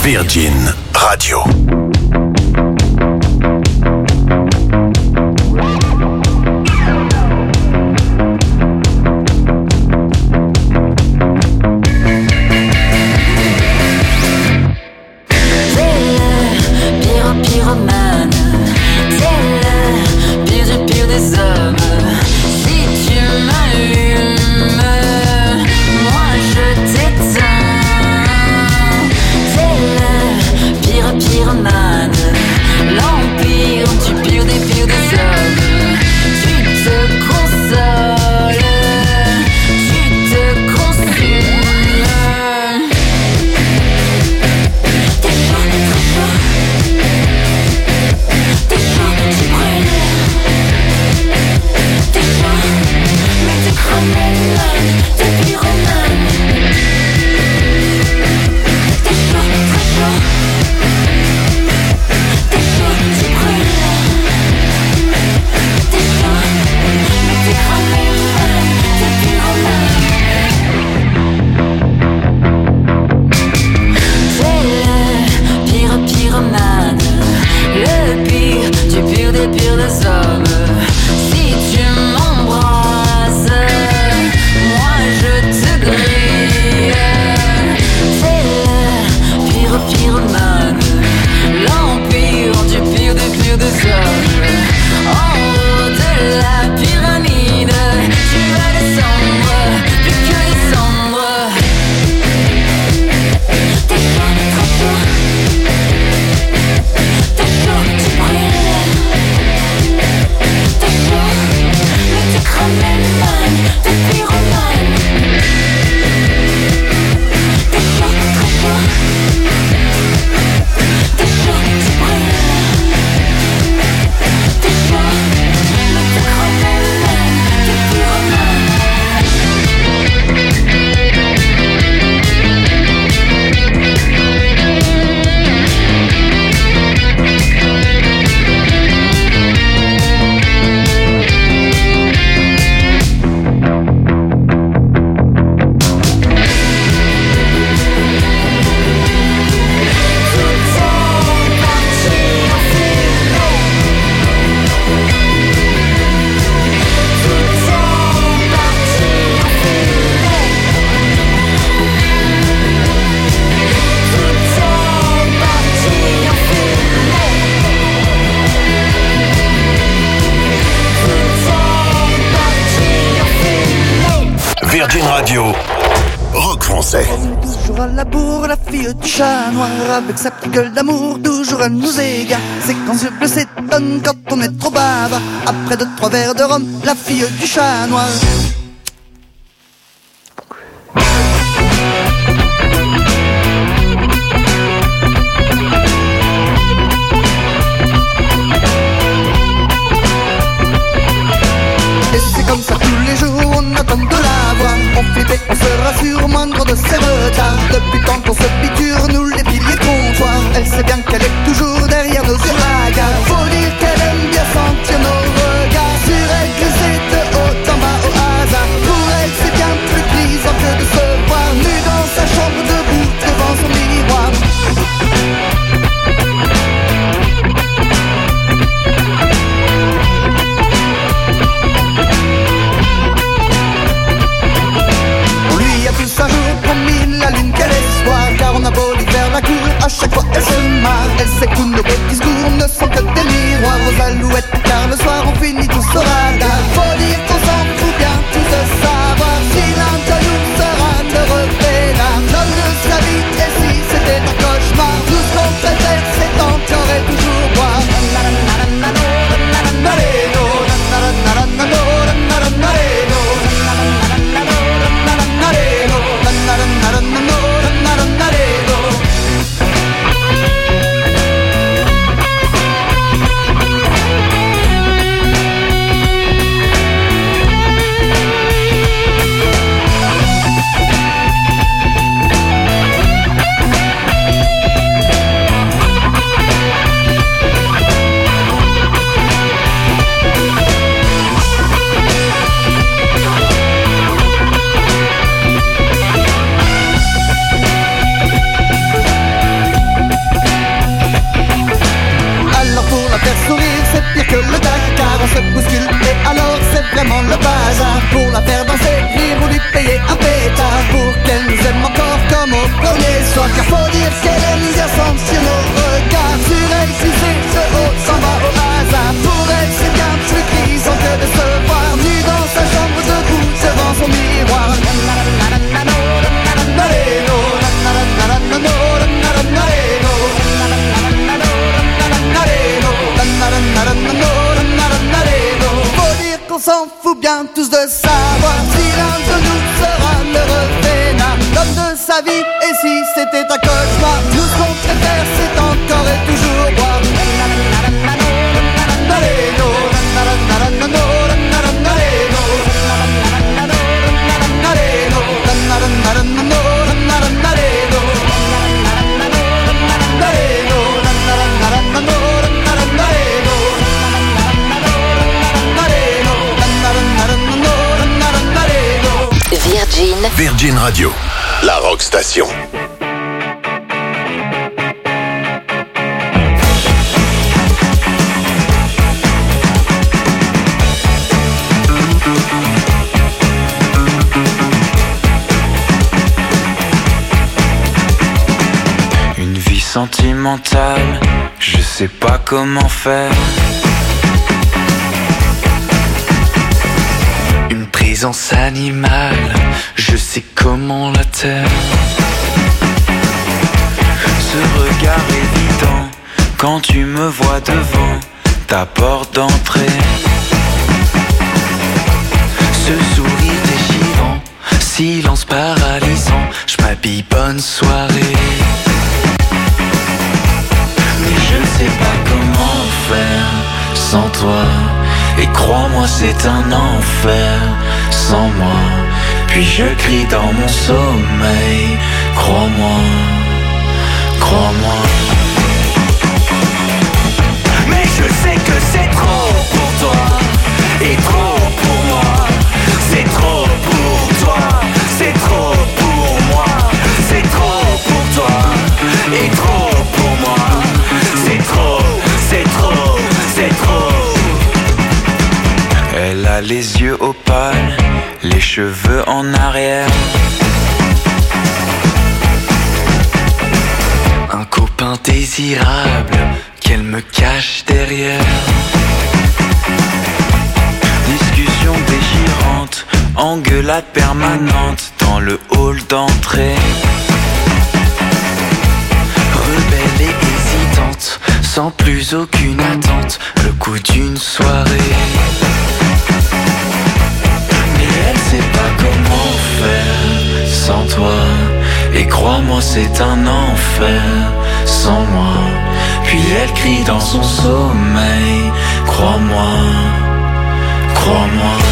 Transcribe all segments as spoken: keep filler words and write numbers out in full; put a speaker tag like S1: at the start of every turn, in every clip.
S1: Virgin Radio. Virgin Radio, rock français.
S2: Toujours à la bourre, la fille du chat noir, avec sa petite gueule d'amour, toujours elle nous égare. C'est quand ce bleu s'étonne quand on est trop bavard. Après deux, trois verres de rhum, la fille du chat noir. Et c'est comme ça tous les jours, on attend de la voir. On flippait, on se rassure, moindre de ses retards. Depuis tant qu'on se piqûre, nous les piliers comptoirs. Elle sait bien qu'elle est toujours derrière nos sur la gare. Faut dire qu'elle aime bien sentir nos regards. Sur elle glisser de haut en bas au hasard. Pour elle c'est bien plus grisant que de se voir nu dans sa chambre debout devant son miroir. Un jour promis la lune qu'elle espoir, car on a beau lui faire la cour, à chaque fois elle se marre. Elle sait que nos beaux discours ne sont que des miroirs aux alouettes, car le soir on finit tous au radar. Faut dire qu'on s'en fout bien tous de savoir si l'un de nous sera heureux et l'âme. L'homme de sa vie, et si c'était un cauchemar, tout ce qu'on préfère c'est encore et toujours boire. Car faut dire qu'elle est mise ensemble sur nos regards. Sur elle, si c'est ce haut, s'en va au hasard. Pour elle, c'est bien plus grisant que de se voir nu dans sa chambre debout devant son miroir. Faut dire qu'on s'en fout bien tous de savoir si l'un de nous sera l'heureux vénard, l'homme de sa vie. Et si c'était un cauchemar, tout ce qu'on préfère c'est encore et toujours boire.
S1: Virgin. Virgin Radio, la rock station.
S3: Une vie sentimentale, je sais pas comment faire. Présence animale, je sais comment la taire. Ce regard évident, quand tu me vois devant ta porte d'entrée. Ce sourire déchirant, silence paralysant, je m'habille bonne soirée. Mais je sais pas comment faire sans toi. Et crois-moi c'est un enfer sans moi. Puis je crie dans mon sommeil. Crois-moi, crois-moi. Mais je sais que c'est trop pour toi et trop pour moi. C'est trop pour toi, c'est trop pour moi. C'est trop pour toi et trop pour moi. C'est trop, c'est trop, c'est trop. Elle a les yeux opales, les cheveux en arrière. Un copain désirable qu'elle me cache derrière. Discussion déchirante, engueulade permanente dans le hall d'entrée. Rebelle et hésitante, sans plus aucune attente, le coup d'une soirée. Elle sait pas comment faire sans toi. Et crois-moi c'est un enfer sans moi. Puis elle crie dans son sommeil. Crois-moi, crois-moi.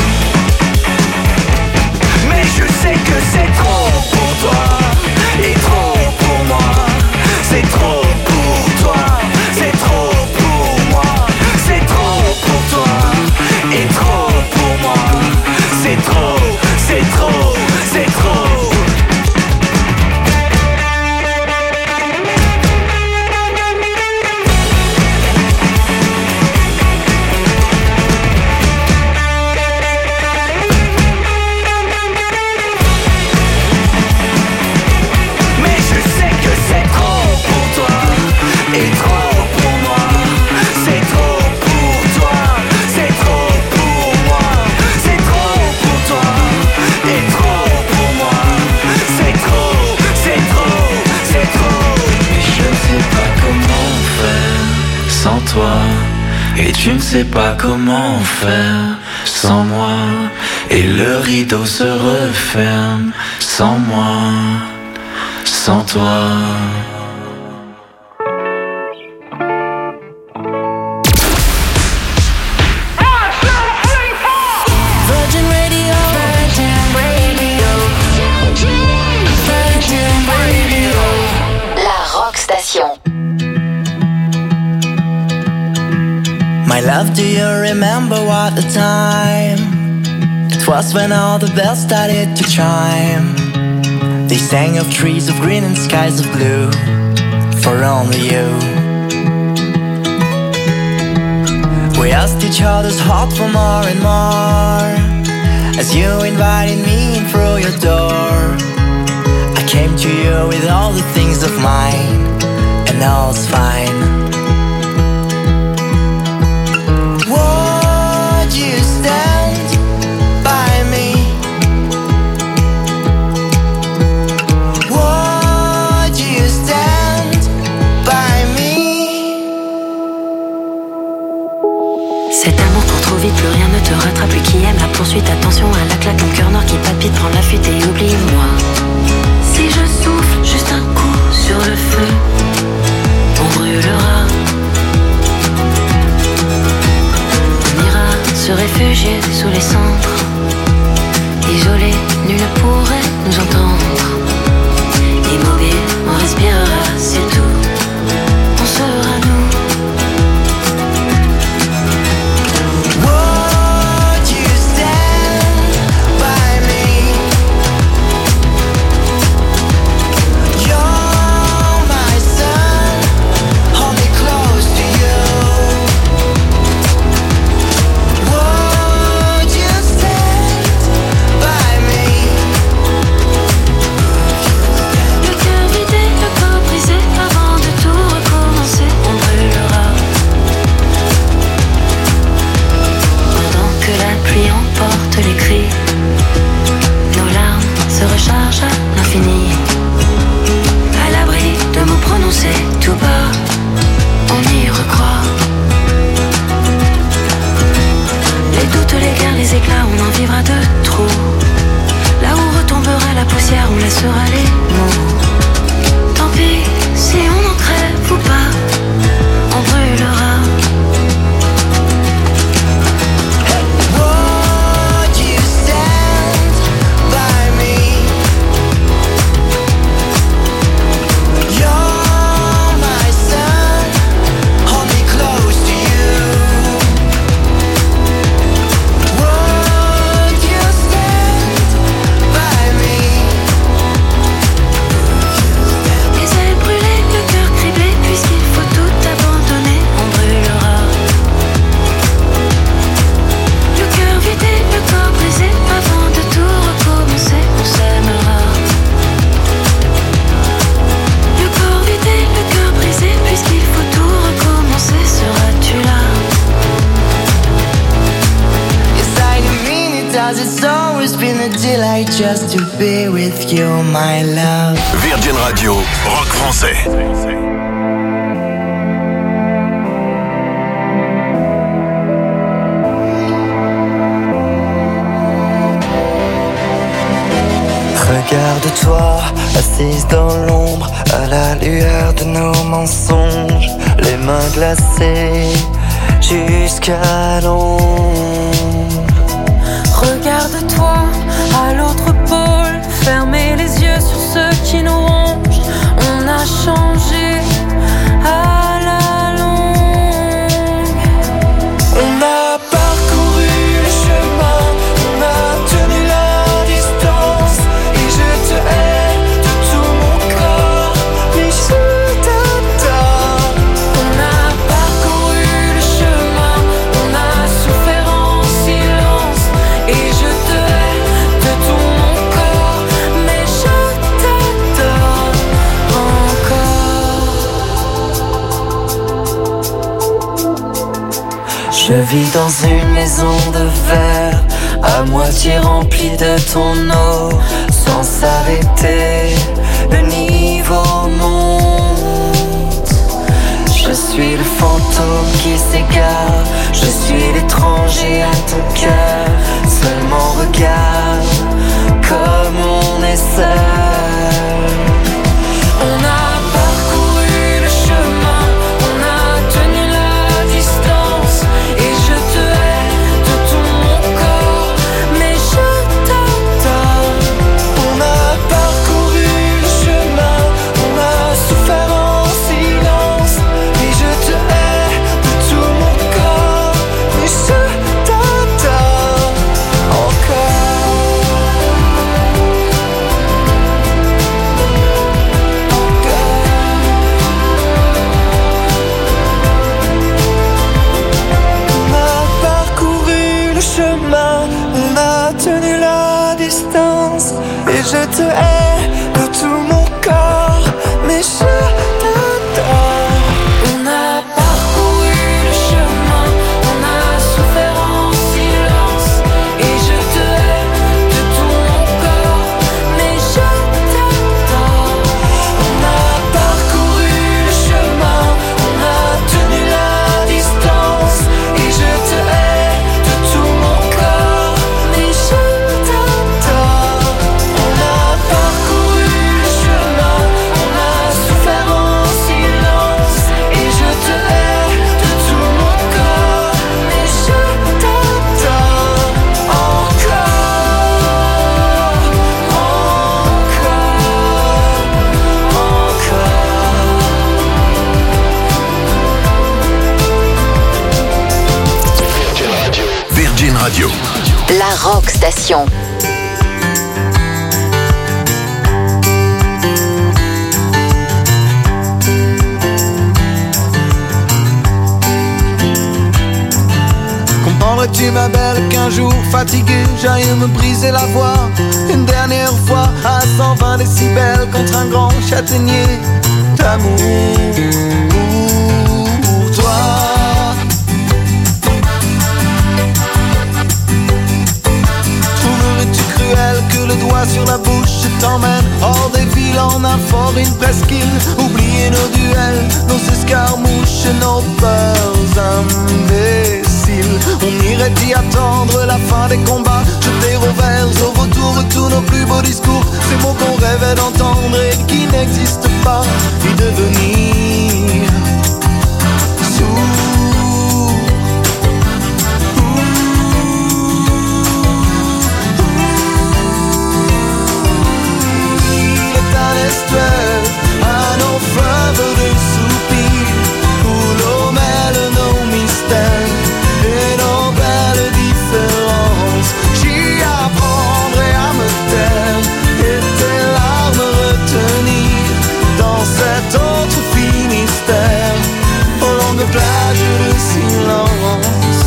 S3: Mais je sais que c'est trop pour toi et trop pour moi. C'est trop pour toi, c'est trop pour moi. C'est trop pour toi et trop pour moi. C'est trop, c'est trop, c'est trop. Mais je sais que c'est trop pour toi et trop pour moi. C'est trop pour toi, c'est trop pour moi. C'est trop pour toi et trop pour moi. C'est trop, c'est trop, c'est trop. Mais je ne sais pas comment faire sans toi. Et tu ne sais pas comment faire sans moi. Et le rideau se referme sans moi, sans toi.
S4: Virgin Radio, Virgin Radio, Virgin Radio, la rock station.
S5: My love, do you remember what the time? It was when all the bells started to chime. They sang of trees of green and skies of blue for only you. We asked each other's heart for more and more as you invited me in through your door. I I came to you with all the things of mine, and all's fine. Would you stand by me? Would you stand by me?
S6: Cet amour court trop vite, plus rien ne te rattrape, plus qui aime la poursuite. Attention à la claque, mon cœur noir qui palpite, prends la fuite et oublie-moi. Si je souffle juste un coup sur le feu, on brûlera. On ira se réfugier sous les cendres, isolés, nul ne pourrait nous entendre. Immobile, on respirera, c'est tout, on sera nous. Les cris, nos larmes se rechargent à l'infini. À l'abri de mots prononcés tout bas, on y recroit. Les doutes, les guerres, les éclats, on en vivra de trop. Là où retombera la poussière, on laissera les mots. Tant pis si on en crève ou pas, on brûlera.
S5: It's always been a delight just to be with you, my love.
S1: Virgin Radio, rock français.
S5: Regarde-toi, assise dans l'ombre, à la lueur de nos mensonges, les mains glacées jusqu'à l'ombre.
S7: Regarde-toi à l'autre pôle, fermez les yeux sur ceux qui nous rongent. On a changé à la longue.
S5: On a parcouru le chemin, on a tenu la distance, et je te hais de tout mon corps, mais je t'adore.
S7: On a parcouru le chemin, on a souffert en silence, et je te hais de tout mon corps, mais je t'adore encore.
S5: Je vis dans une maison de verre, à moitié remplie de ton eau, sans s'arrêter, le niveau monte. Je suis le fantôme qui s'égare, je suis l'étranger à ton cœur. Seulement regarde comme on est seul.
S7: On a parcouru le chemin, on a tenu la distance, et je te hais de tout mon corps, mais je t'adore.
S5: On a parcouru le chemin, on a souffert en silence, et je te hais de tout mon corps, mais je t'adore encore.
S4: Rock Station.
S2: Comprendrais-tu ma belle qu'un jour fatigué j'aille me briser la voix une dernière fois à cent vingt décibels contre un grand châtaignier d'amour pour toi. Trouverais-tu cruel que le doigt sur la bouche t'emmène hors des villes en un fort, une presqu'île? Oublier nos duels, nos escarmouches et nos peurs imbéciles. On irait y attendre la fin des combats, jeter au vert au retour de tous nos plus beaux discours, ces mots qu'on rêvait d'entendre et qui n'existent pas, y devenir sourd. Il est un estuaire, un nos fleuves de soupirs, où l'eau mêle nos mystères et nos belles différences. J'y apprendrai à me taire et tes larmes retenir dans cet autre Finistère, aux longues plages de silence.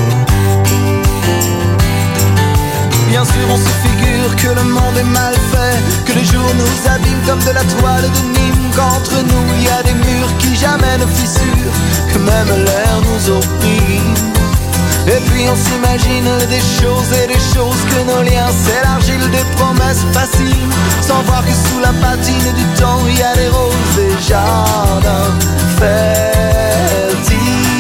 S2: Bien sûr on se figure que le monde est mal fait, que les jours nous abîment comme de la toile de Nîmes, qu'entre nous il y a des murs qui jamais ne fissurent, que même l'air nous opprime. Et puis on s'imagine des choses et des choses, que nos liens s'élargissent, des promesses faciles, sans voir que sous la patine du temps il y a des roses et jardins fertiles.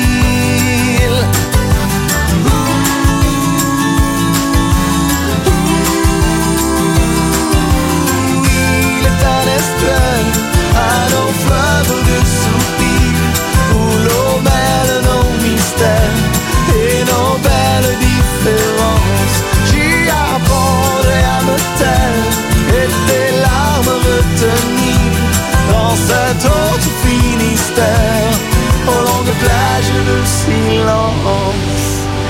S2: Il est un estuaire à nos fleuves de soupirs, où l'eau mêle nos mystères et nos belles différences. J'y apprendrai à me taire et tes larmes retenir dans cet autre Finistère, aux longues plages de silence.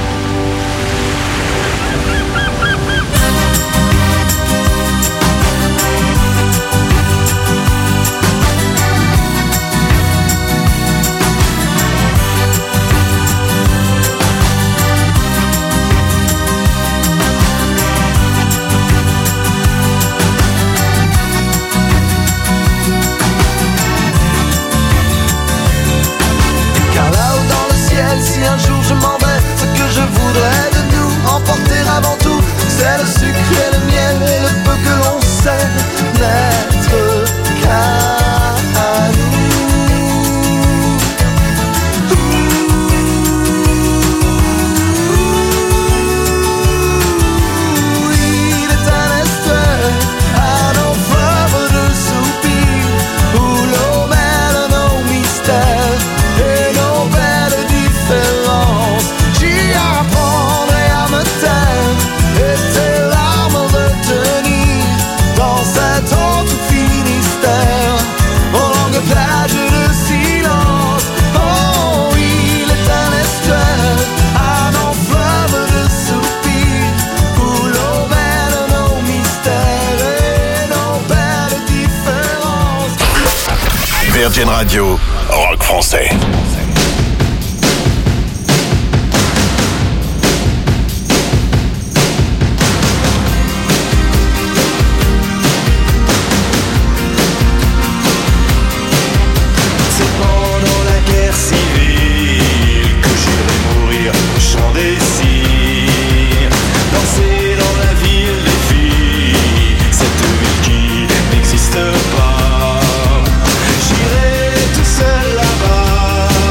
S2: Si un jour je m'en vais, ce que je voudrais de nous emporter avant tout, c'est le sucre et le miel et le peu que l'on sait n'être qu'à nous. Il est un estuaire à nos fleuves de soupirs, où l'eau mêle nos mystères et nos belles différences. J'y apprendrai à me taire et tes larmes retenir dans cet autre Finistère, aux longues plages de silence. Oh, il est un estuaire à nos fleuves de soupirs, où l'eau mêle nos mystères et nos belles différences.
S1: Virgin Radio, rock français.
S3: J'irai tout seul là-bas.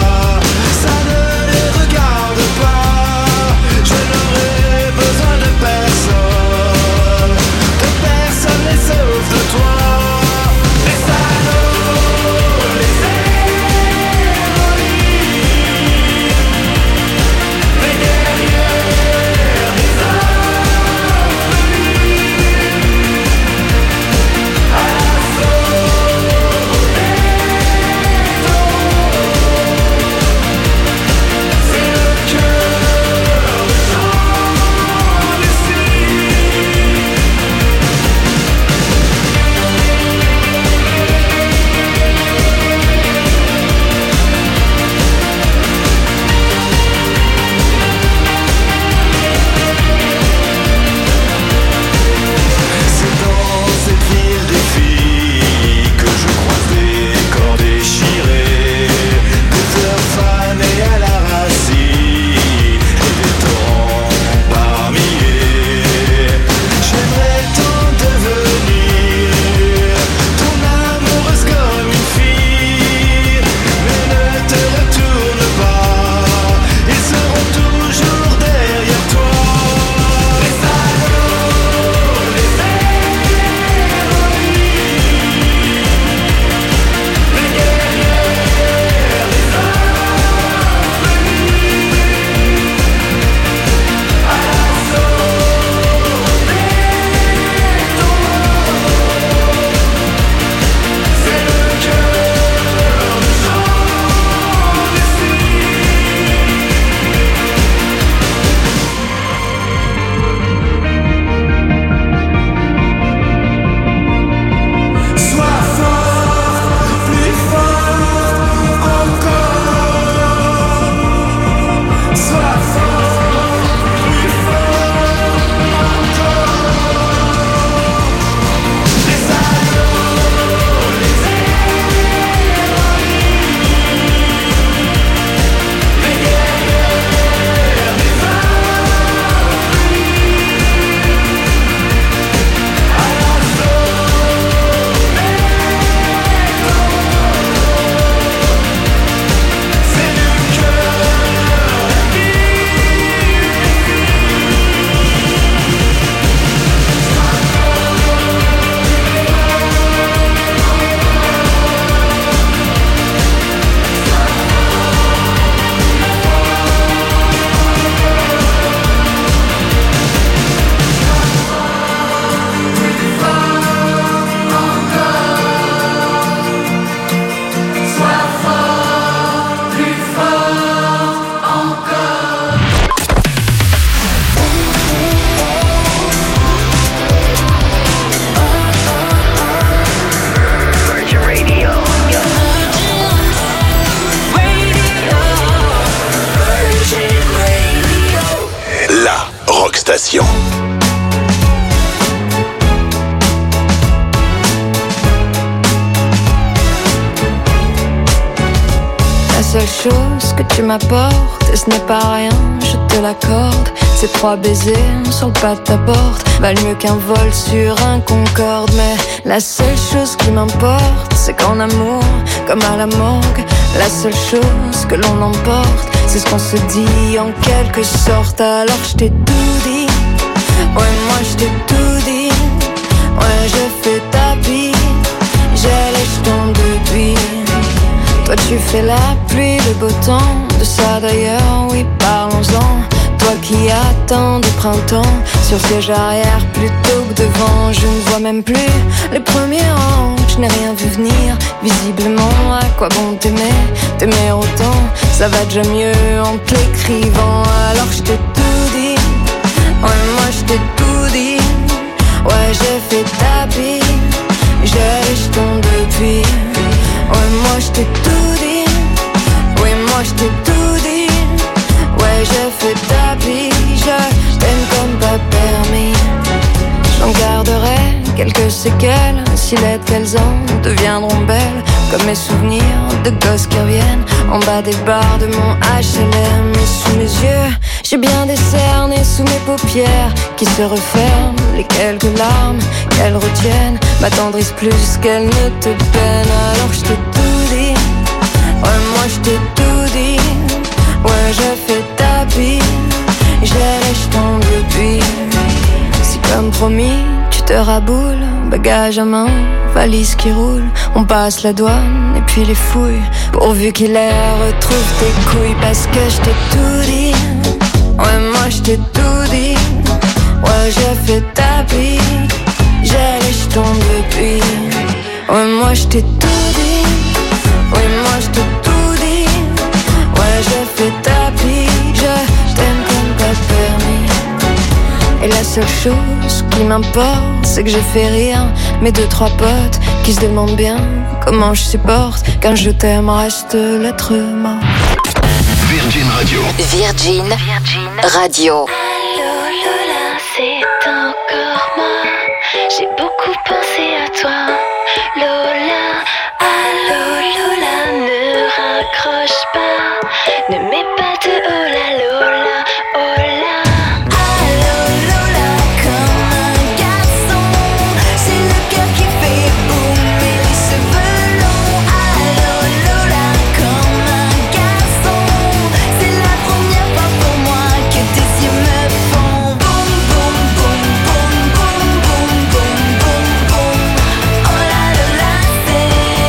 S6: seule chose que tu m'apportes, et ce n'est pas rien, je te l'accorde. Ces trois baisers sur le pas de ta porte valent mieux qu'un vol sur un Concorde. Mais la seule chose qui m'importe, c'est qu'en amour, comme à la morgue, la seule chose que l'on emporte, c'est ce qu'on se dit en quelque sorte. Alors je t'ai tout dit, ouais moi je t'ai tout dit, ouais je fais tapis, j'ai les jetons depuis. Toi tu fais la pluie, le beau temps, de ça d'ailleurs, oui parlons-en. Toi qui attends des printemps sur siège arrière plutôt que devant. Je ne vois même plus les premiers rangs, je n'ai rien vu venir. Visiblement, à quoi bon t'aimer, t'aimer autant, ça va déjà mieux en te l'écrivant. Alors je t'ai tout dit, ouais moi je t'ai tout dit, ouais j'ai fait tapis, j'ai les jetons depuis. Ouais moi je t'ai tout dit, oui moi je t'ai tout dit, ouais j'ai fait tapis, je t'aime comme pas permis. J'en garderai quelques séquelles, si laides qu'elles en deviendront belles, comme mes souvenirs de gosses qui reviennent en bas des barres de mon H L M. Et sous mes yeux, j'ai bien des cernes, et sous mes paupières qui se referment, les quelques larmes qu'elles retiennent m'attendrissent plus qu'elles ne te peinent. Alors je t'ai tout dit, ouais moi je t'ai tout dit, ouais je fais tapis, j'ai les jetons depuis. Si comme promis tu te raboules, bagage à main, valise qui roule, on passe la douane et puis les fouilles, pourvu qu'il les retrouve tes couilles. Parce que je t'ai tout dit, ouais moi je t'ai tout dit, ouais j'ai fait tapis, j'ai les jetons depuis. Ouais moi je t'ai tout dit, oui moi je t'ai tout dit, ouais j'ai fait tapis, je t'aime comme pas permis. Et la seule chose qui m'importe, c'est que j'ai fait rire mes deux trois potes qui se demandent bien comment je supporte quand je t'aime reste l'être mort.
S1: Virgin Radio.
S4: Virgin, Virgin Radio.
S8: Allô Lola, c'est encore moi. J'ai beaucoup pensé à toi, Lola. Allô Lola, ne raccroche pas, ne mets pas de oh la Lola, oh la.
S7: C'est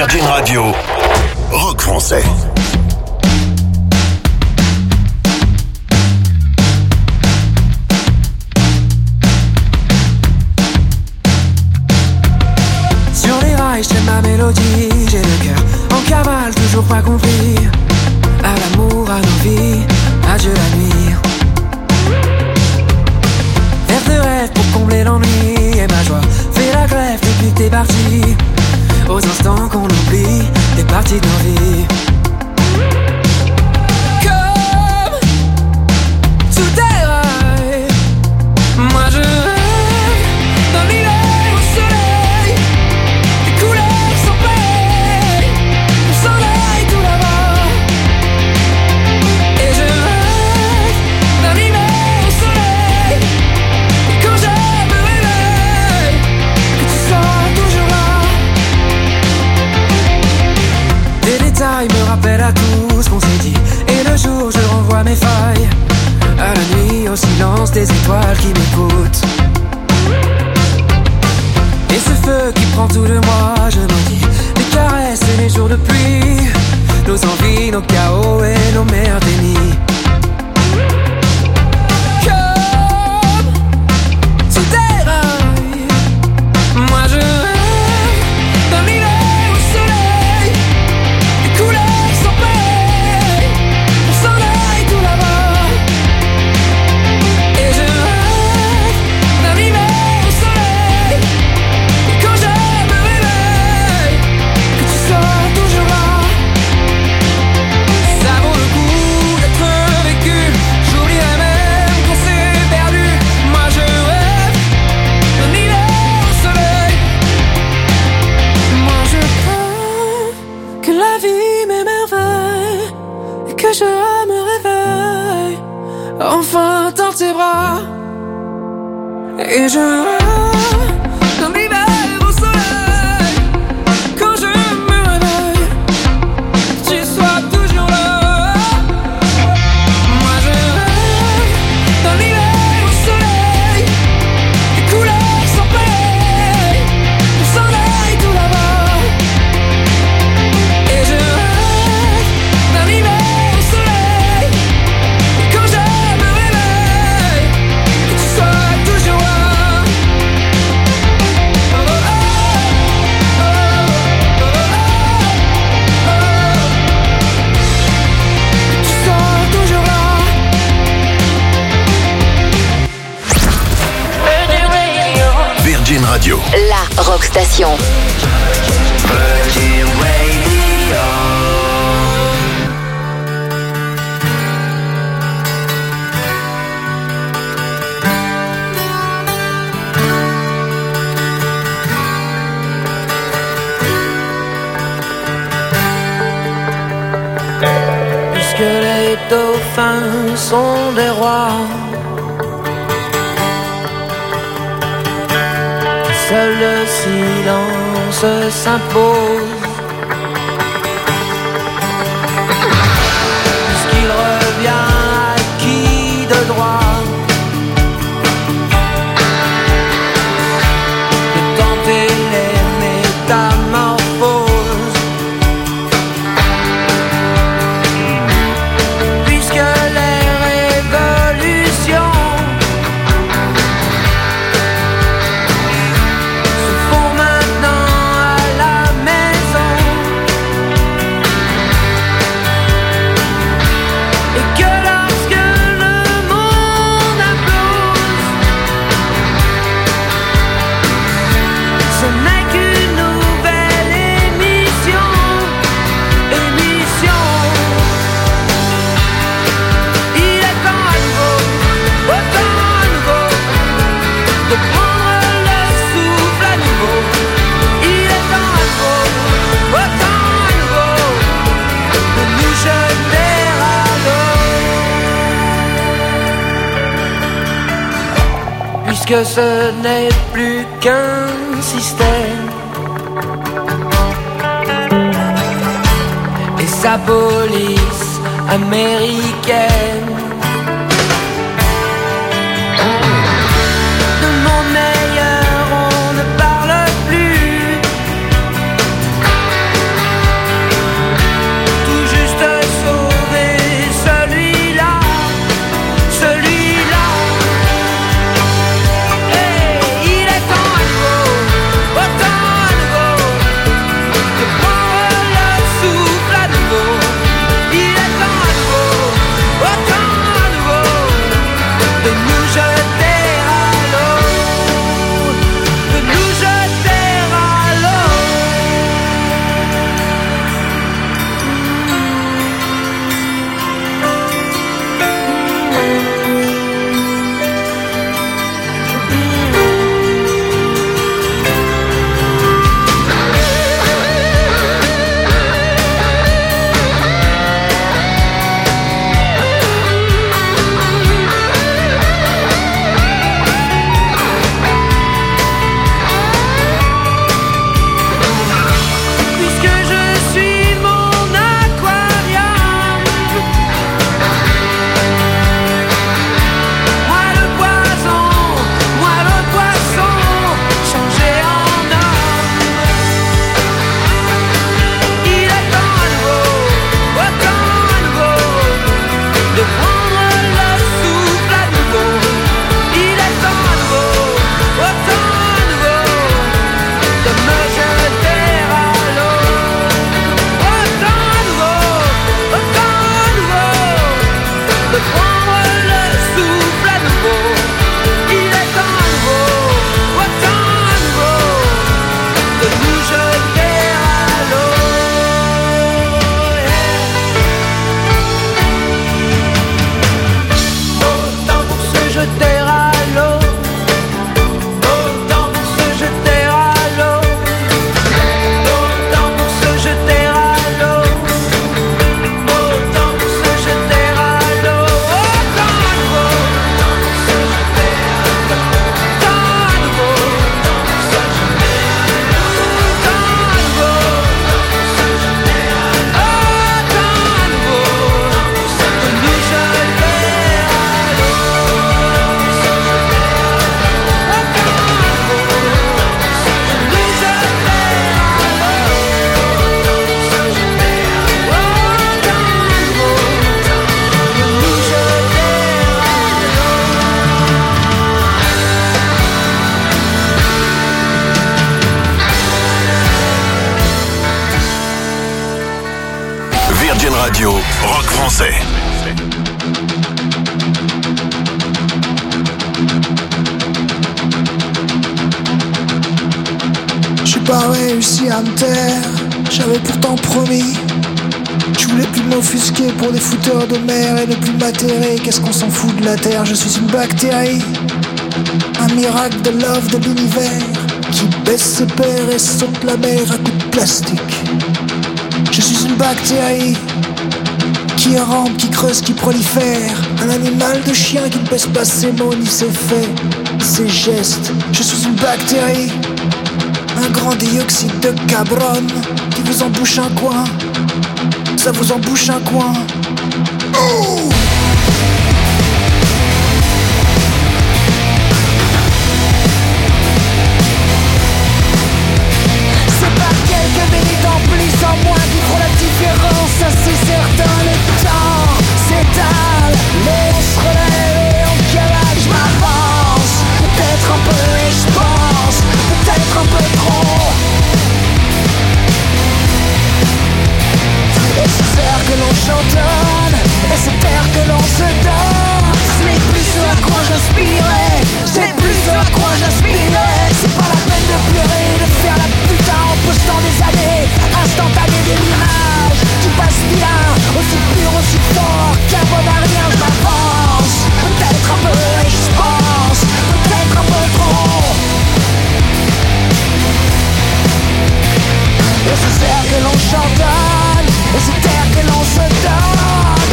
S1: Virgin Radio, rock français.
S9: Sur les rails, je t'aime ma mélodie. J'ai le cœur en cavale, toujours pas compris. À l'amour, à nos vies, adieu la nuit. Faire de rêve pour combler l'ennui. Et ma joie fait la grève depuis que t'es parti. Aux instants qu'on oublie des parties de nos vies. Comme sous tes rails, moi je rêve dans l'hiver au soleil. Des couleurs sans pareil, on s'enlaille tout là-bas. Et je rêve dans l'hiver au soleil. Et quand je me réveille, que tu sois toujours là. Des détails me rappellent à tout ce qu'on s'est dit. Et le jour je renvoie mes failles. À la nuit au silence des étoiles qui m'écoutent. Et ce feu qui prend tout de moi, je me dis. Les caresses et les jours de pluie. Nos envies, nos chaos et nos mers dénis. Comme sous tes rails, moi je rêve dans l'hiver au soleil. Des couleurs sans pareil, on s'enlaille tout là-bas. Et je rêve dans l'hiver au soleil. Et quand je me réveille, que tu sois toujours là. Ça vaut le coup d'être vécu. J'oublierai même qu'on s'est perdu. Moi je rêve d'un hiver au soleil. Moi je rêve que la vie m'émerveille. Et que je me réveille enfin dans tes bras. Et je rêve d'un hiver au soleil. Quand je me réveille, que tu sois toujours là. Moi je rêve d'un hiver au soleil. Des couleurs sans pareil, on s'enlaille tout là-bas. Et je rêve d'un hiver au soleil. Et quand je me réveille, que tu sois toujours là. Oh, oh, oh, oh, oh, oh, que tu sois toujours là.
S1: Virgin Radio.
S4: La rock station.
S3: Virgin Radio.
S9: Puisque les dauphins sont des rois, seul le silence s'impose. Puisqu'il revient à qui de droit de tenter les métamorphoses. Puisque les révolutions se font maintenant à la maison. Et que lorsque le monde implose, ce n'est qu'une nouvelle émission, émission. Il est temps à nouveau, autant à nouveau, de prendre le souffle à nouveau. Il est temps à nouveau, autant à nouveau, de nous jeter à l'eau. Puisque ce n'est plus qu'un système et sa police américaine. De monde meilleur on ne parle plus.
S1: Virgin Radio, rock français.
S10: J'ai pas réussi à me taire, j'avais pourtant promis. Je voulais plus m'offusquer pour des fouteurs de mer et ne plus m'atterrer. Qu'est-ce qu'on s'en fout de la terre, je suis une bactérie. Un miracle de love de l'univers qui baisse ses pères et saute la mer à coups de plastique. Je suis une bactérie qui rampe, qui creuse, qui prolifère. Un animal de chien qui ne baisse pas ses mots ni ses faits, ses gestes. Je suis une bactérie, un grand dioxyde de carbone qui vous embouche un coin. Ça vous embouche un coin. Oh! C'est pas quelques minutes en plus en moins qui font la différence, ça c'est certain. Le temps s'étale, mais on se relève et on cavale. Je m'avance, peut-être un peu et je pense, peut-être un peu trop. Et c'est faire que l'on chantonne, et c'est faire que l'on se donne. Ce n'est plus ce à quoi j'aspirais, c'est plus ce à quoi j'aspirais. C'est pas la peine de pleurer, de faire la putain en postant des années instantanées, des mirages qui passent bien, aussi pur, aussi fort qu'un bon à rien. Je m'avance, peut-être un peu et je pense, peut-être un peu trop. Et c'est faire que l'on chantonne, et c'est terre que l'on se donne.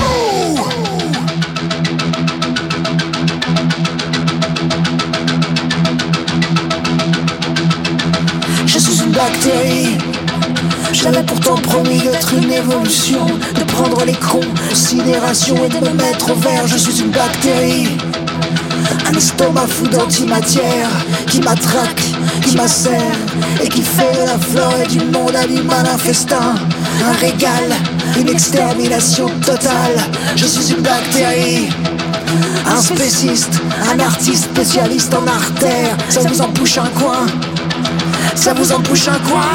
S10: Je suis une bactérie. J'avais pourtant promis d'être une évolution, de prendre les cons en considération et de me mettre au vert. Je suis une bactérie, un estomac fou d'antimatière qui m'attraque, qui m'assère et qui fait de la flore et du monde animal un festin, un régal, une extermination totale. Je suis une bactérie, un spéciste, un artiste spécialiste en artère. Ça vous en bouche un coin, ça vous en bouche un coin.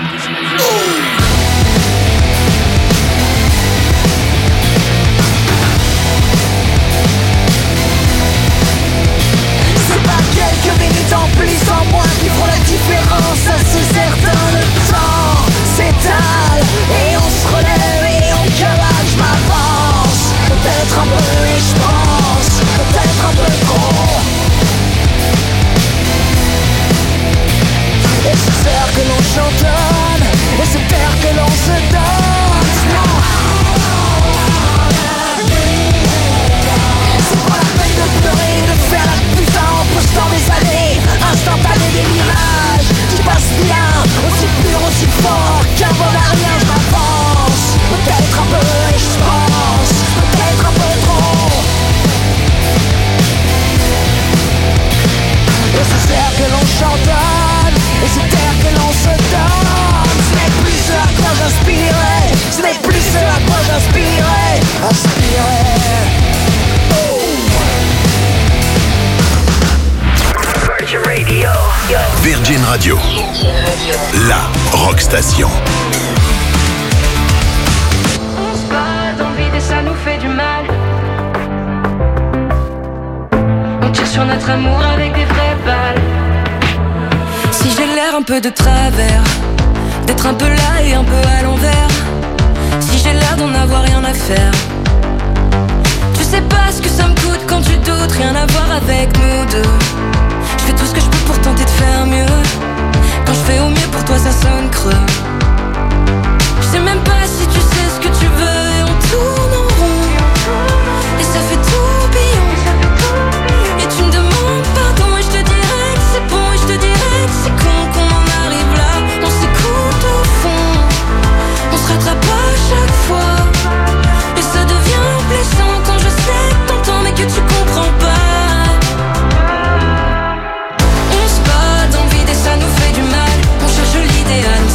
S10: C'est pas quelques minutes en plus en moins qui font la différence, ça c'est certain. Le temps s'étale et on se relève et on cavale. Je m'avance, peut-être un peu et je pense, peut-être un peu trop. Et c'est faire que l'on chantonne, et c'est faire que l'on se donne. C'est pas la peine de pleurer, de faire la putain en postant des années instantanées, des mirages qui passent bien, aussi pur, aussi fort qu'un bon à rien. Je m'avance, peut-être un peu et je pense, peut-être un peu trop. Et c'est faire que l'on chantonne, et c'est terre que l'on se donne. Ce n'est plus ce à quoi j'aspirais, ce n'est plus ce à quoi j'aspirais. Aspirais.
S1: Virgin Radio. Virgin Radio. La rock station.
S7: On se bat dans le vide et ça nous fait du mal. On tire sur notre amour avec des vraies balles. Si j'ai l'air un peu de travers, d'être un peu là et un peu à l'envers, si j'ai l'air d'en avoir rien à faire, tu sais pas ce que ça me coûte quand tu doutes, rien à voir avec nous deux. Je fais tout ce que je peux pour tenter de faire mieux. Quand je fais au mieux pour toi ça sonne creux. Je sais même pas si tu sais ce que tu veux et on tourne en rond. Et ça fait tourbillon. Et tu me demandes pardon et je te dirais que c'est bon et je te dirais que c'est con qu'on en arrive là. On s'écoute au fond, on se rattrape à chaque fois. Et ça devient blessant quand je sais que t'entends mais que tu comprends pas. On se bat dans le vide et ça nous fait du mal. On cherche l'idéal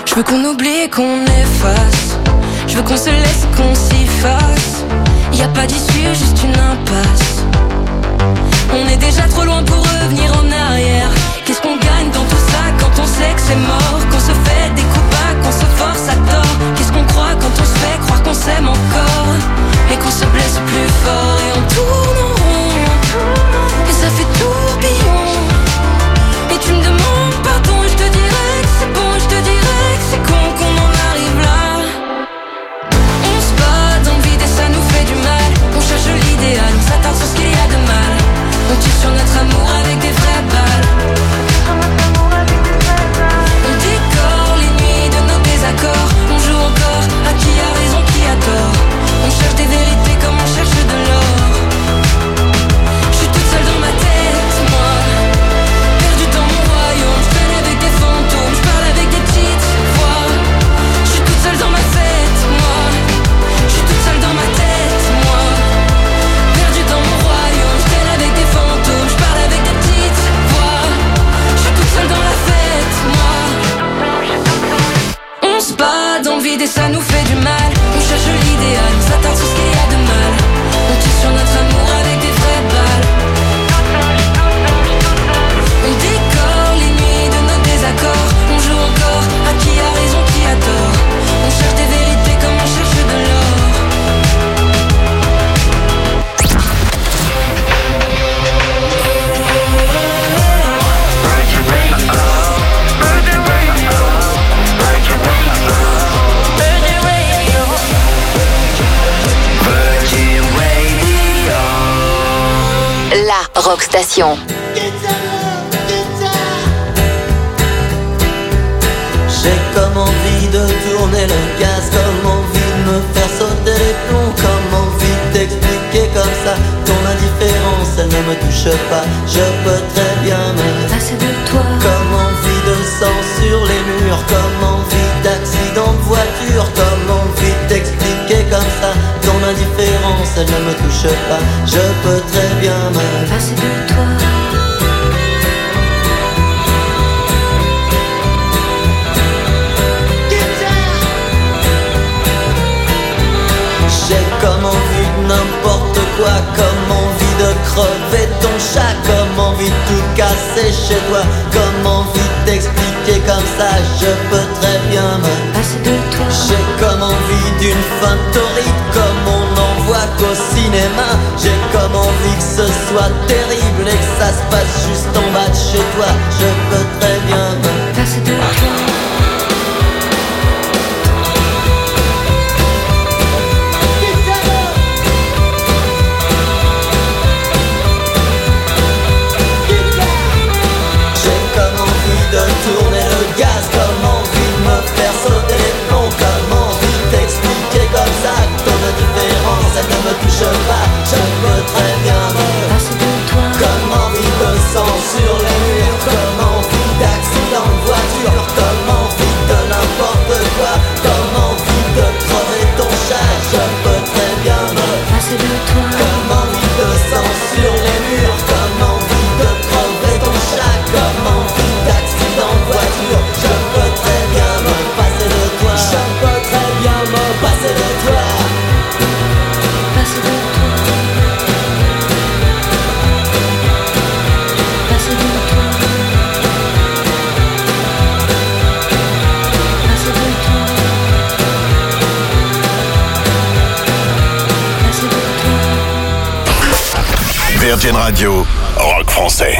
S7: Je veux qu'on oublie, qu'on efface. Je veux qu'on se laisse, qu'on s'y fasse. Y a pas d'issue, juste une impasse. On est déjà trop loin pour revenir en arrière. Qu'est-ce qu'on gagne dans tout ça quand on sait que c'est mort? Qu'on se fait des coups bas, qu'on se force à tort. Qu'est-ce qu'on croit quand on se fait croire qu'on s'aime encore? Et qu'on se blesse plus fort et on tourne en rond. Et ça fait tourbillon. Et tu me demandes pardon et je te dirais que c'est bon. Je te dirais que c'est con qu'on en arrive là. On se bat dans le vide et ça nous fait du mal. On cherche l'idéal, on s'attarde sur ce qu'il y a de mal. On tire sur notre amour avec des vraies balles. On décore les nuits de nos désaccords. On joue encore à qui a raison, qui a tort. On cherche des vérités comme on cherche de l'or. Je suis toute seule dans ma tête, moi. Perdue dans mon royaume. Je traîne avec des fantômes, je parle avec des petites voix. Je suis toute seule dans ma fête, moi. Je suis toute seule dans ma tête, moi. Perdue dans mon royaume. Je traîne avec des fantômes, je parle avec des petites voix. Je suis toute seule dans la fête, moi. On se bat dans le vide et ça nous fait du mal. On cherche l'idéal, on s'attarde sur ce qu'il y a de mal. On tire sur notre amour avec des vraies balles. On décore les nuits de nos désaccords. On joue encore à qui a raison, qui a tort. On cherche des vérités comme on cherche de l'or.
S4: La Rock Station.
S11: J'ai comme envie de tourner le gaz, comme envie de me faire sauter les plombs, comme envie d'expliquer comme ça ton indifférence, elle ne me touche pas. Je peux très bien me
S6: passer de toi.
S11: Comme envie de sang sur les murs, comme envie d'accident de voiture, comme envie d'expliquer comme ça ton indifférence, elle ne me touche pas. Je peux très bien me
S6: passer de toi.
S11: J'ai comme envie de n'importe quoi, comme envie de crever ton chat, comme envie de tout casser chez toi, comme envie de t'expliquer comme ça, je peux très bien me
S6: passer de toi.
S11: J'ai comme envie d'une fin torride, comme on n'en voit qu'au cinéma. J'ai comme envie que ce soit terrible et que ça se passe juste en bas de chez toi. Je peux très bien me
S6: passer de toi.
S11: De tourner le gaz, comme envie de me faire sauter les plombs, comme envie d'expliquer comme ça ton indifférence, elle ne me touche pas. Je peux très bien me
S6: passer de toi.
S11: Comme envie de sang sur les murs, comme envie d'accident de voiture, comme envie de n'importe quoi, comme envie de crever ton chat. Je peux très bien me
S6: passer de toi.
S11: Comme envie de sang sur les murs, comme envie de crever ton chat, comme envie d'accident de voiture. Je peux très bien me passer de toi. Je peux très bien me passer de toi.
S6: Passer de toi. Passer de toi. Passer de toi. Passer de toi.
S1: Virgin Radio, rock français.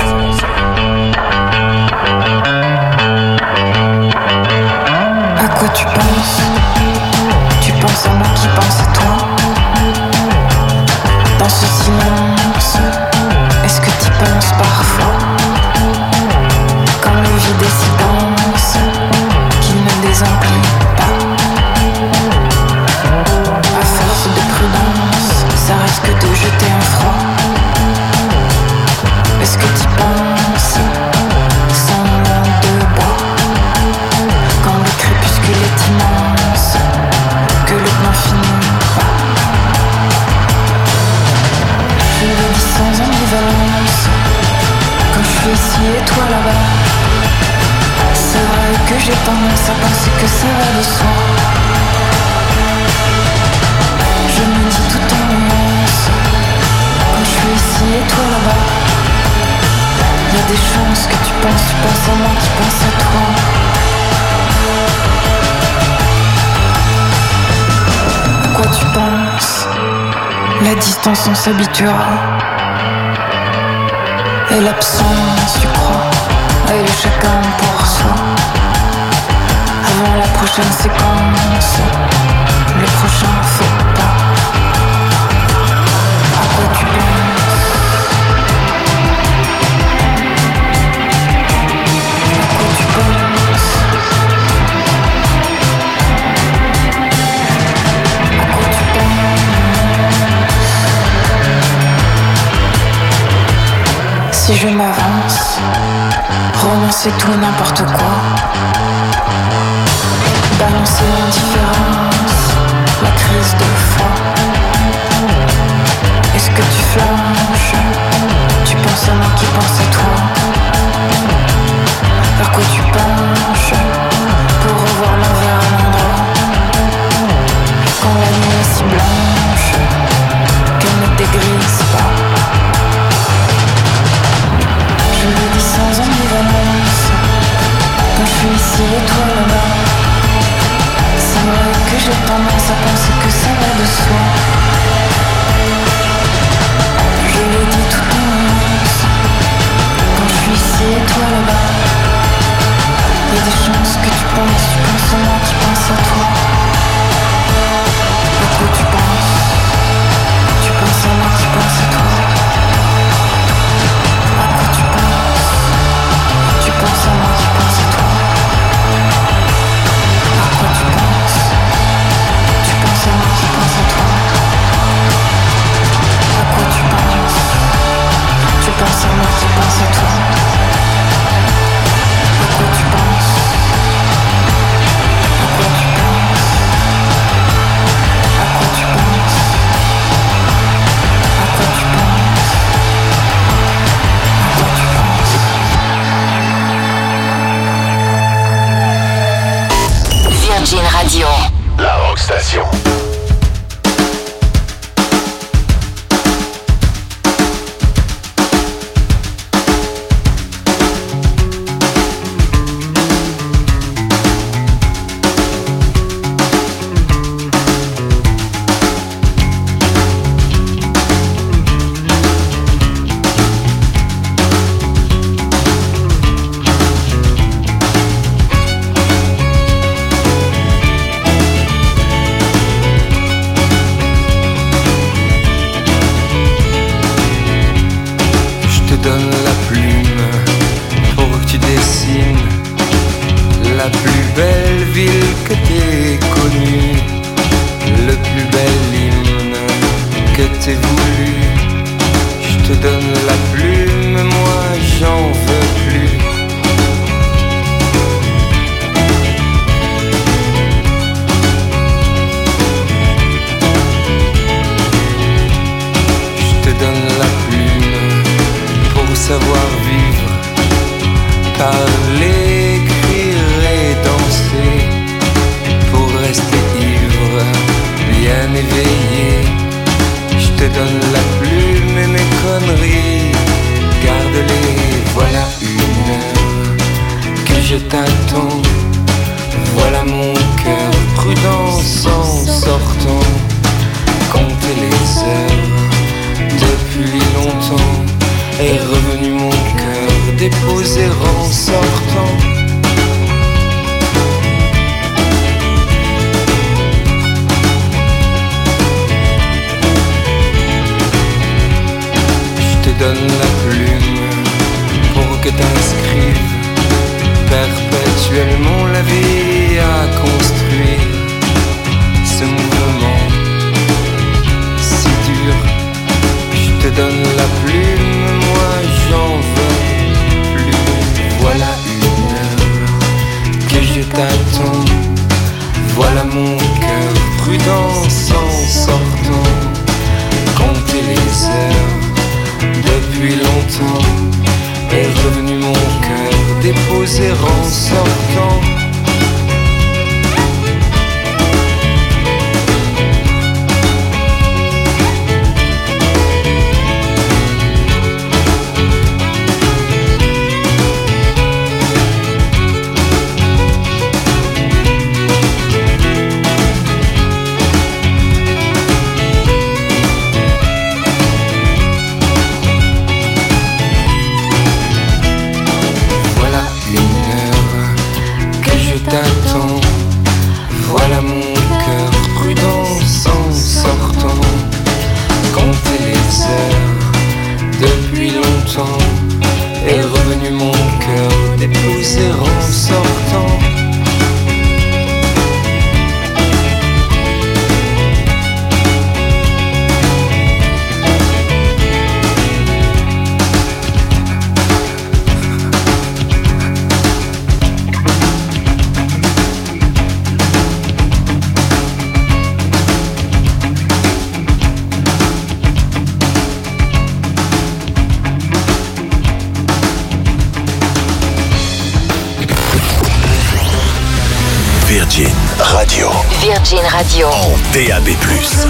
S12: À quoi tu penses? Tu penses à moi qui pense à toi? Dans ce silence, est-ce que tu penses parfois? Quand le vide est si dense qu'il ne désemplit pas. À force de prudence, ça risque de jeter un froid. Est-ce que tu penses sans langue de bois? Quand le crépuscule est immense, que le n'en finit pas. Je le dis sans ambivalence, quand je suis ici et toi là-bas. C'est vrai que j'ai tendance à penser que ça va de soi. Je me dis tout en nuance, quand je suis ici et toi là-bas. Y a des chances que tu penses, tu penses à moi, qui pense à toi. À quoi tu penses? La distance on s'habituera. Et l'absence tu crois, et le chacun pour soi. Avant la prochaine séquence, le prochain faux pas. À quoi tu penses? À quoi tu penses? À quoi tu penses? Si je m'avance, renoncer tout et n'importe quoi. Balancer l'indifférence, la crise de foi. Est-ce que tu flanches? Tu penses à moi qui pense à toi. Vers quoi tu penches? Pour revoir l'envers à l'endroit. Quand la nuit est si blanche qu'elle ne dégrise pas. Je le dis sans ambivalence, quand je suis ici et toi là-bas. C'est vrai que j'ai tendance à penser que ça va de soi. Je le dis tout en nuance, quand je suis ici et toi là-bas. Y a des chances que tu penses, tu penses à moi, qui pense à toi. À quoi tu penses? Tu penses à moi, qui pense à toi. À quoi tu penses? Tu penses à moi, qui pense à toi. À quoi tu penses? Tu penses à moi, qui pense à toi. À quoi tu penses? Tu penses à moi, qui pense à toi. À quoi tu penses? À quoi tu penses? À quoi tu penses? À quoi tu penses? À quoi tu penses?
S4: Virgin Radio,
S1: la Rock Station.
S9: Est revenu mon cœur déposé en sortant.
S1: Virgin Radio.
S4: Virgin Radio.
S1: En D A B plus.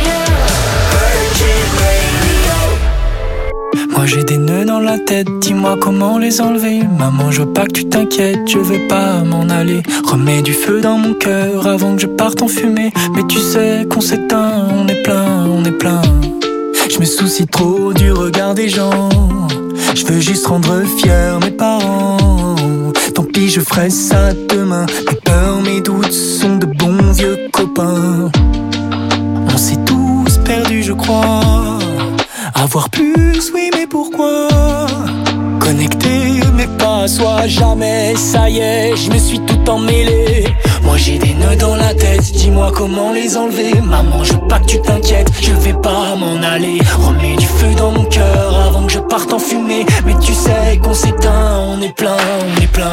S13: Moi j'ai des nœuds dans la tête, dis-moi comment les enlever. Maman, je veux pas que tu t'inquiètes, je vais pas m'en aller. Remets du feu dans mon cœur avant que je parte en fumée. Mais tu sais qu'on s'éteint, on est plein, on est plein. Je me soucie trop du regard des gens. Je veux juste rendre fiers mes parents. Tant pis, je ferai ça demain. Mes peurs, mes doutes sont de bons vieux copains. On s'est tous perdus, je crois. Avoir plus, oui, mais pourquoi? Connecté, mais pas à soi, jamais. Ça y est, je me suis tout emmêlé. Moi j'ai des nœuds dans la tête, dis-moi comment les enlever. Maman, je veux pas que tu t'inquiètes, je vais pas m'en aller. Remets du feu dans mon cœur avant que je parte en fumée. Mais tu sais qu'on s'éteint, on est plein, on est plein.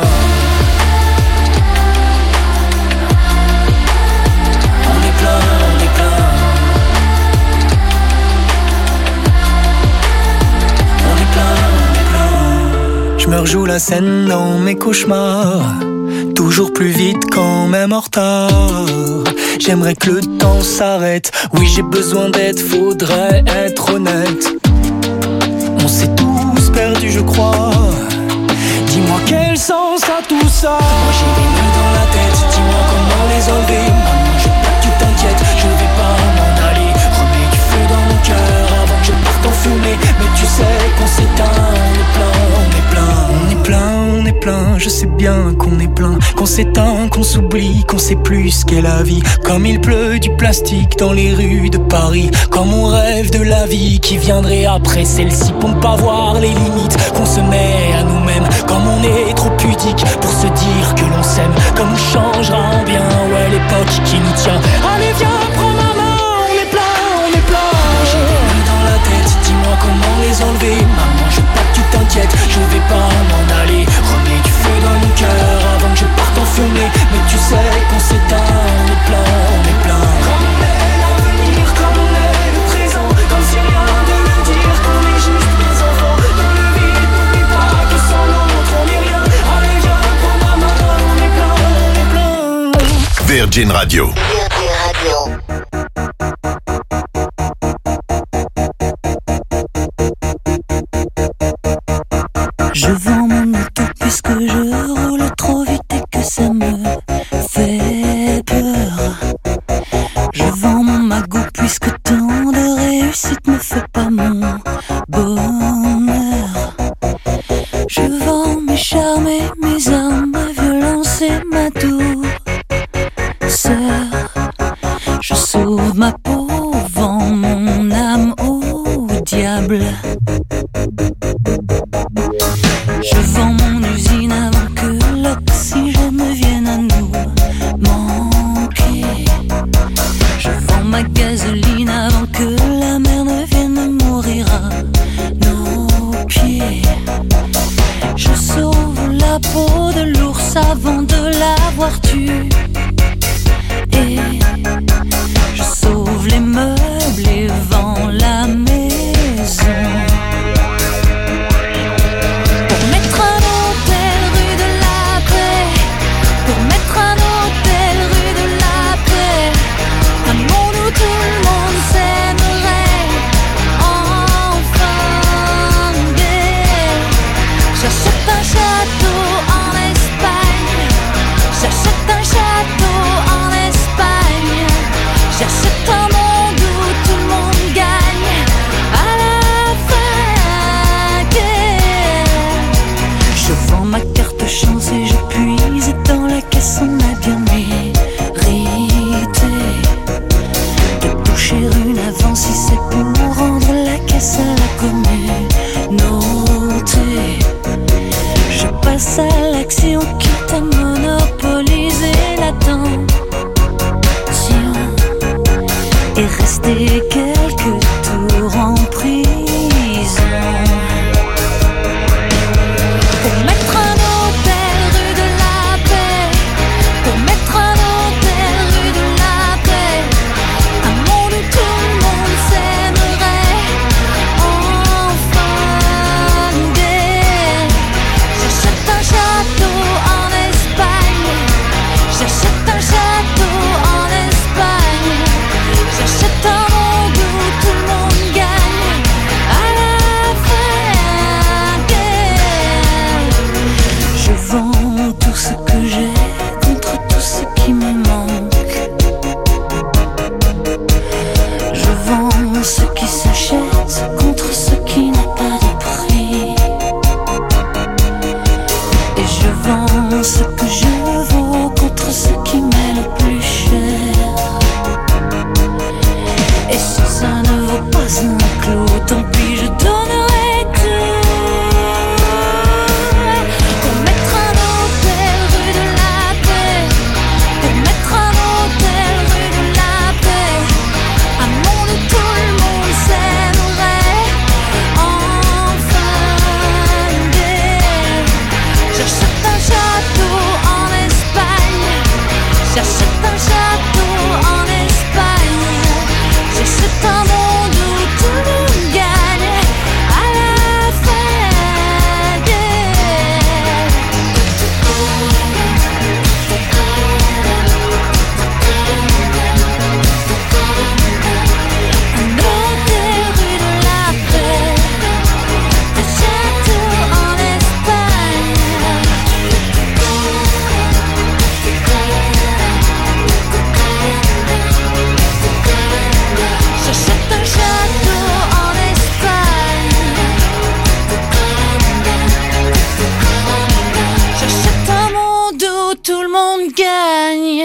S13: On est plein, on est plein. Je me rejoue la scène dans mes cauchemars. Toujours plus vite quand même en retard. J'aimerais que le temps s'arrête. Oui, j'ai besoin d'aide, faudrait être honnête. On s'est tous perdus, je crois. Dis-moi quel sens a tout ça. Moi j'ai des nœuds dans la tête, dis-moi comment les enlever. Maman, je veux pas que tu t'inquiètes, je vais pas m'en aller. Remets du feu dans mon cœur avant que je parte en fumée. Mais tu sais qu'on s'éteint, on est plein, on est plein. On est plein, on est plein, je sais bien qu'on est plein. Qu'on s'éteint, qu'on s'oublie, qu'on sait plus ce qu'est la vie. Comme il pleut du plastique dans les rues de Paris. Comme on rêve de la vie qui viendrait après celle-ci. Pour ne pas voir les limites qu'on se met à nous-mêmes. Comme on est trop pudique pour se dire que l'on s'aime. Comme on changera en bien, ouais, l'époque qui nous tient. Allez viens, prends ma main, on est plein, on est plein. J'ai des nœuds dans la tête, dis-moi comment les enlever. Maman, je veux pas que tu t'inquiètes, je vais pas m'en aller. Remets du feu dans mon cœur avant que je parte en fumée. Mais tu sais qu'on s'éteint, on est plein, on est plein. Comme on est l'avenir, comme on est le présent. Comme si rien de le dire, qu'on est juste des enfants. Dans le vide, n'oublie pas que sans l'autre on n'est rien. Allez viens, prends ma main, on est plein, on est plein.
S1: Virgin Radio.
S4: Virgin Radio.
S12: Je vends mon auto puisque je roule trop vite et que ça me fait peur. Je vends mon magot puisque tant de réussite ne fait pas mon bonheur. Je vends mes charmes et mes armes, ma violence et ma douceur. Je sauve ma peau, vends mon âme au diable.